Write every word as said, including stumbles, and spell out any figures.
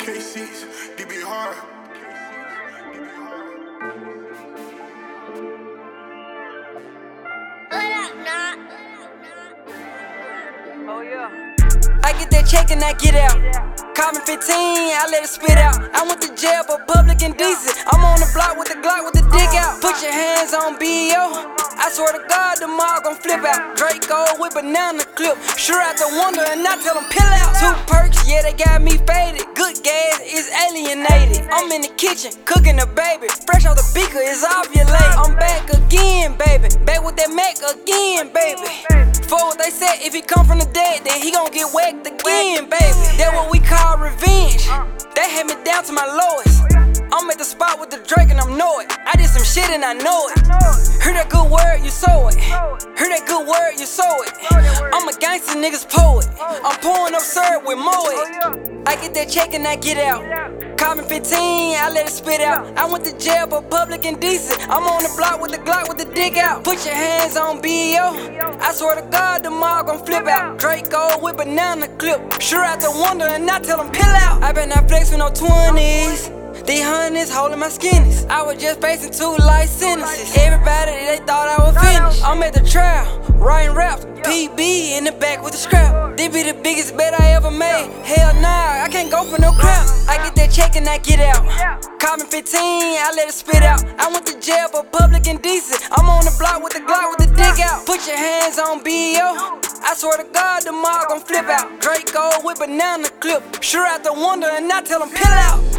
K six, D B hard. Oh yeah. I get that check and I get out. Call me fifteen, I let it spit out. I went to jail for public indecent. I'm on the block with the Glock with the dick out. Put your hands on B O. I swear to God, the mob gon' flip out. Draco with banana clip. Sure out the wonder and I tell them pill out. Two perks, yeah, they got me faded. Good gas is alienated. I'm in the kitchen, cooking the baby. Fresh off the beaker, it's ovulated. I'm back again, baby. Back with that Mac again, baby. For what they said, if he come from the dead, then he gon' get whacked again, baby. That's what we call revenge. They had me down to my lowest. I'm at the spot with the Drake and I'm know it. I did some shit and I know it. Heard that good word, you sow it. Heard that good word, you sow it. I'm a gangster, niggas poet. I'm pouring up syrup with Moet. I get that check and I get out. Call me fifteen, I let it spit out. I went to jail for public indecent. I'm on the block with the Glock with the dick out. Put your hands on B O. I swear to God, the mob gon' flip out. Draco with banana clip. Sure out the wonder and I tell them pill out. I been not flex with no twenties. These hundreds holding my skinnies. I was just facing two life sentences. Everybody, they thought I was finished. I'm at the trial, writing raps. P B in the back with the scrap. This be the biggest bet I ever made. Hell nah, I can't go for no crap. I get that check and I get out. Call me fifteen, I let it spit out. I went to jail for public indecent. I'm on the block with the Glock with the dick out. Put your hands on B O. I swear to God, the mob gon' flip out. Draco with banana clip. Sure out the wonder and I tell them pill out.